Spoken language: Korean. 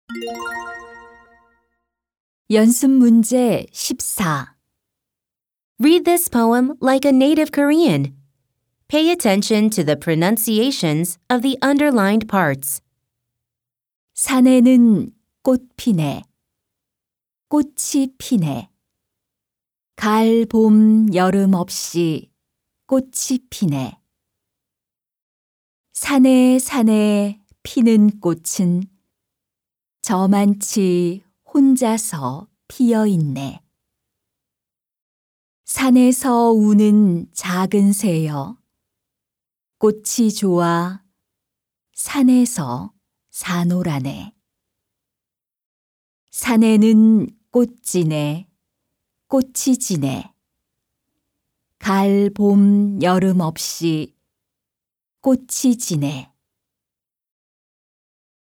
연습 문제 14. Read this poem like a native Korean. Pay attention to the pronunciations of the underlined parts. 산에는 꽃 피네. 꽃이 피네. 가을, 봄, 여름 없이 꽃이 피네. 산에 산에 피는 꽃은 저만치 혼자서 피어 있네. 산에서 우는 작은 새여, 꽃이 좋아 산에서 사노라네. 산에는 꽃 지네, 꽃이 지네. 가을, 봄, 여름 없이 꽃이 지네.